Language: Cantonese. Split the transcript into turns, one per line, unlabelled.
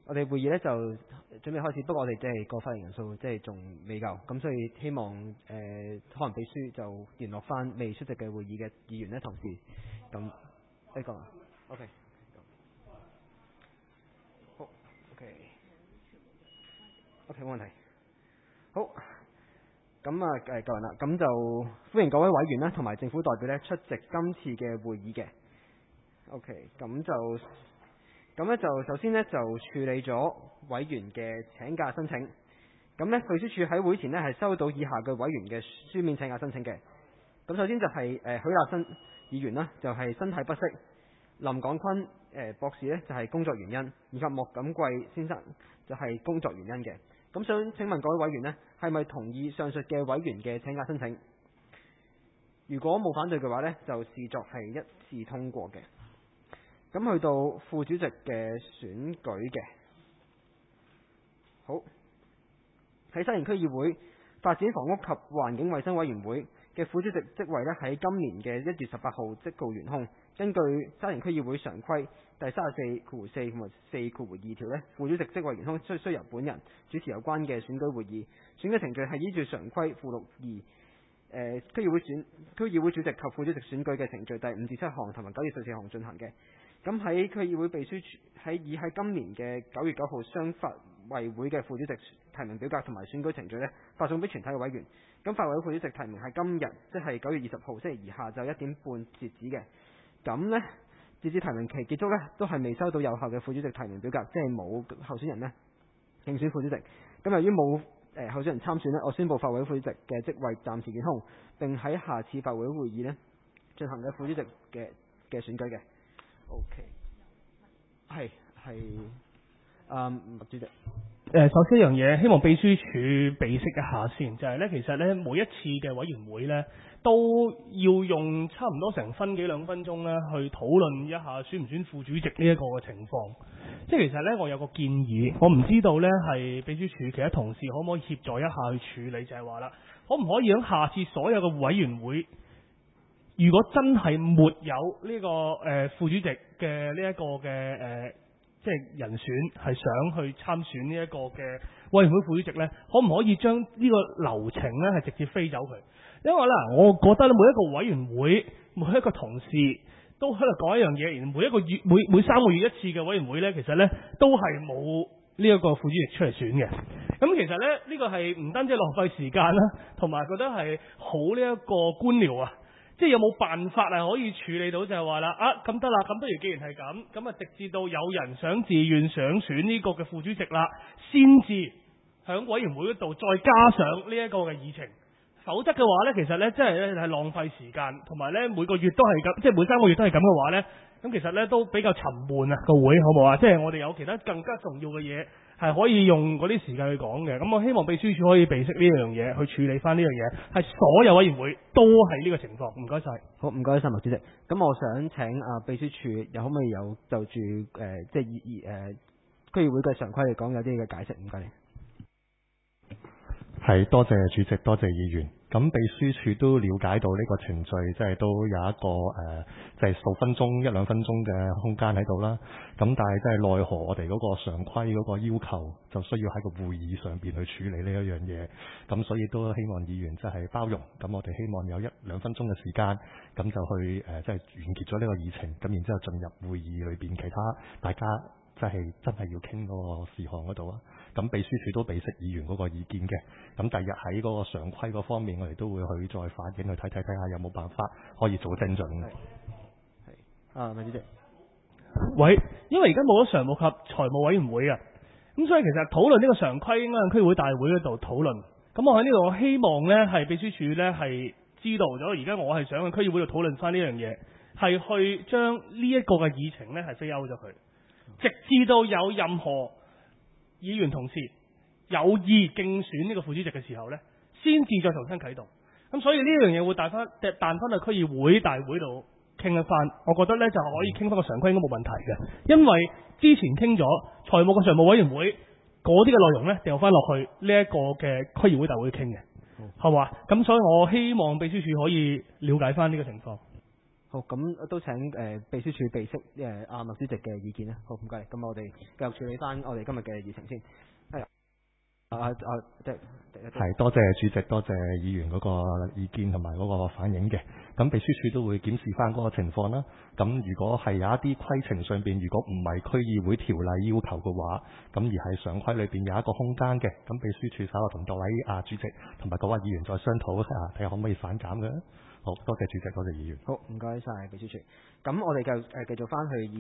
我哋會議咧就準備開始，不過我哋即係個發言人數即係仲未夠，咁所以希望可能秘書就聯絡翻未出席嘅會議嘅議員咧同事，咁呢個 OK， 好 OK 冇問題，好，咁啊夠人啦，咁就歡迎各位委員啦同埋政府代表咧出席今次嘅會議嘅 ，OK， 咁咧就首先咧就處理咗委員嘅請假申請。咁咧秘書處喺會前咧係收到以下嘅委員嘅書面請假申請嘅。咁首先就係許立新議員啦，就係身體不適；林廣坤博士咧就係工作原因，以及莫錦貴先生就係工作原因嘅。咁想請問各位委員呢，係咪同意上述嘅委員嘅請假申請？如果冇反對嘅話呢，就視作係一致通過嘅。咁去到副主席嘅選舉嘅，好，喺沙田區議會發展房屋及環境衛生委員會嘅副主席職位呢，喺今年嘅1月18號即告懸空。根據沙田區議會常規第34/4同埋4/2條呢，副主席職位懸空須由本人主持有關嘅選舉會議。選舉程序係依住常規附錄2區議會主席及副主席選舉嘅程序第5至7項同埋9至14項進行嘅。咁喺區議會秘書處喺今年嘅9月9號雙法委會嘅副主席提名表格同埋選舉程序呢，發送俾全體嘅委員。咁法委會副主席提名係今日，即係9月20號星期二下晝1點半截止嘅。咁呢，截至提名期結束呢，都係未收到有效嘅副主席提名表格，即係冇候選人呢競選副主席。咁由於冇候選人參選呢，我宣布法委會副主席嘅職位暫時懸空，並喺下次法委會會議呢進行嘅副主席嘅選舉嘅。OK， 係主席。
首先一樣嘢，希望秘書處備悉一下先，就係咧，其實咧每一次嘅委員會咧，都要用差唔多成分幾2分鐘咧，去討論一下選唔選副主席呢一個嘅情況。即係其實咧，我有個建議，我唔知道咧係秘書處其他同事可唔可以協助一下去處理，就係話啦，可唔可以喺下次所有嘅委員會，如果真係沒有呢個副主席嘅呢一個嘅即係人選係想去參選呢一個嘅委員會副主席呢，可唔可以將呢個流程呢係直接飛走佢？因為呢，我覺得每一個委員會每一個同事都喺度講一樣嘢，而每一個月每3個月一次嘅委員會呢，其實呢都係冇呢一個副主席出嚟選嘅。咁其實呢，呢個係唔單止浪費時間啦，同埋覺得係好呢一個官僚啊！即係有冇辦法係可以處理到就係話啦，咁得啦，咁不如既然係咁直至到有人想自願想選呢個嘅副主席啦，先至響委員會嗰度再加上呢一個嘅議程。否則嘅話呢，其實呢真係係浪費時間，同埋呢每個月都係咁，即係每3個月都係咁嘅話呢，咁其實呢都比較沉悶啊個會，好唔好啊？即係我哋有其他更加重要嘅嘢係可以用嗰啲時間去講嘅。咁我希望秘書處可以備悉呢樣嘢，去處理翻呢樣嘢，係所有委員會都係呢個情況。唔該晒。
好，唔該晒麥主席。咁我想請秘書處可唔可以有就住即係區議會嘅常規嚟講有啲嘅解釋？唔該你。
係，多謝主席，多謝議員。咁秘書處都了解到呢個程序，即係都有一個即係數分鐘1-2分鐘嘅空間喺度啦。咁但係即係奈何我哋嗰個常規嗰個要求，就需要喺個會議上邊去處理呢一樣嘢。咁所以都希望議員即係包容。咁我哋希望有1-2分鐘嘅時間，咁就去即係完結咗呢個議程。咁然之後進入會議裏邊其他大家真係要傾嗰個事項嗰度啊。咁秘書處都備悉議員嗰個意見嘅，咁第日喺嗰個常規嗰方面，我哋都會去再反映去睇下有冇辦法可以做精進嘅。
係，麥主席。
喂，因為而家冇咗常務及財務委員會啊，咁所以其實討論呢個常規應該喺區會大會嗰度討論。咁我喺呢度我希望呢係秘書處呢係知道咗，而家我係想喺區議會度討論翻呢樣嘢，係去將呢一個嘅議程呢係飛歐咗佢，直至到有任何議員同事有意競選呢個副主席嘅時候呢，先至再重新啟動。咁所以呢樣嘢會彈翻去區議會大會度傾一翻。我覺得呢就可以傾翻個常規應該冇問題嘅，因為之前傾咗財務嘅常務委員會嗰啲嘅內容呢，掉翻落去呢一個嘅區議會大會傾嘅，係嘛？咁所以我希望秘書處可以了解翻呢個情況。
好，咁都請秘書處備悉阿麥主席嘅意見啦。好，唔該。咁我哋繼續處理翻我哋今日嘅議程先。係
係多謝主席，多謝議員嗰個意見同埋嗰個反映嘅。咁秘書處都會檢視翻嗰個情況啦。咁如果係有一啲規程上邊，如果唔係區議會條例要求嘅話，咁而係常規裏邊有一個空間嘅，咁秘書處稍後同各位主席同埋各位議員再商討睇下可唔可以反減嘅。好多謝主席，多謝議員。
好，唔該晒秘書處。咁我哋繼續翻去